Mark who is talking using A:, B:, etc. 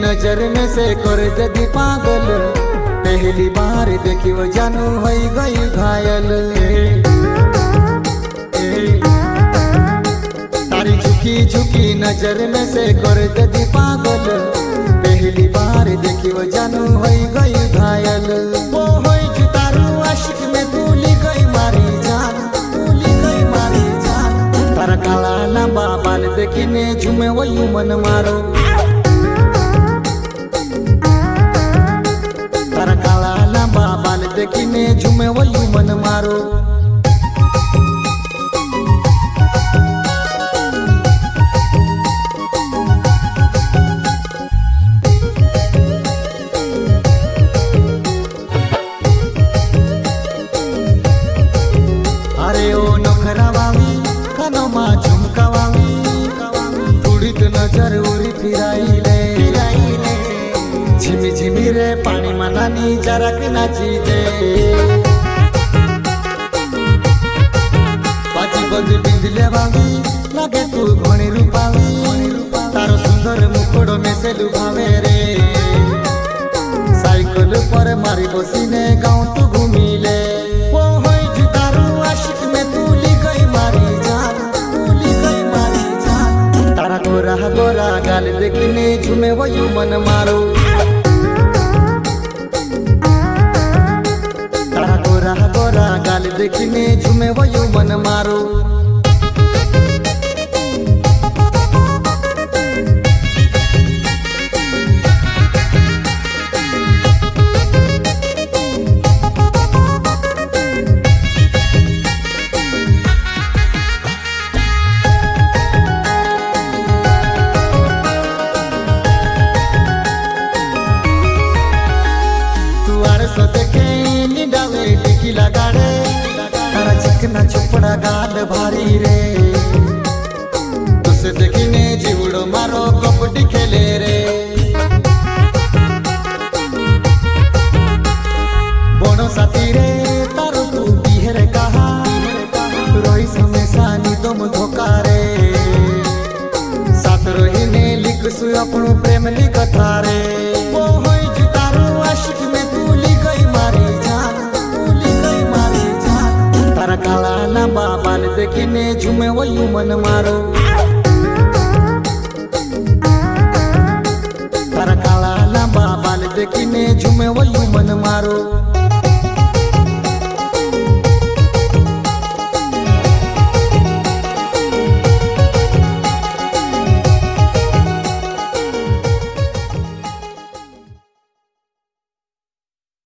A: नजर में से कर जदी पागल, पहली बार देखी वो जानू हो गई घायल। तारी झुकी झुकी नजर में से कर जदी पागल, पहली बार देखी वो जानू हो गई घायल। वो होई तारू आशिक में तूली गई मारी जान, तूली गई मारी जान। तारा काला लंबा बाल देखिने झूमे वही मन मारो, तारा काला लंबा बाल देखिने झूमे वही मन मारो। अरे ओ नखरा वाली कानो मा झुमका वाली, थोड़ी तो नजर उरी फिराइले, झिमी झिमी रे पानी मनानी जरा के नाची दे। बाजी बंद बिंदले वाली लगे तू घणी रूपाली, तारो सुंदर मुखड़ो में से लुभावे रे। साइकिल पर मारी बसीने गाँव तू घूमिले, वो होई जुतारू आशिक में तूली गई मारी जान, तूली गई मारी जान। तारा गोरा गोरा गाल देखने झूमे वही मन मारो, तारा गोरा गोरा गाल देखने झूमे वही मन मारो। सो देखे निडाले टिकी लगाड़े, तारा चिकना चुपड़ा गाल भारी रे। तुसे देखिने जीवड़ो मारो कबड्डी खेले रे। बोनो साथी रे तारो तू बिहर कहा, रोई हमेशा निदम धोखा रे। साथ रोहिने लिखसु अपनो प्रेम लिखता रे। वो होई जुतारू आशिक में तूली गई मारी जान, तूली गई मारी जान। तारा काला लंबा बाल देखिने झूमे वही मन मारो।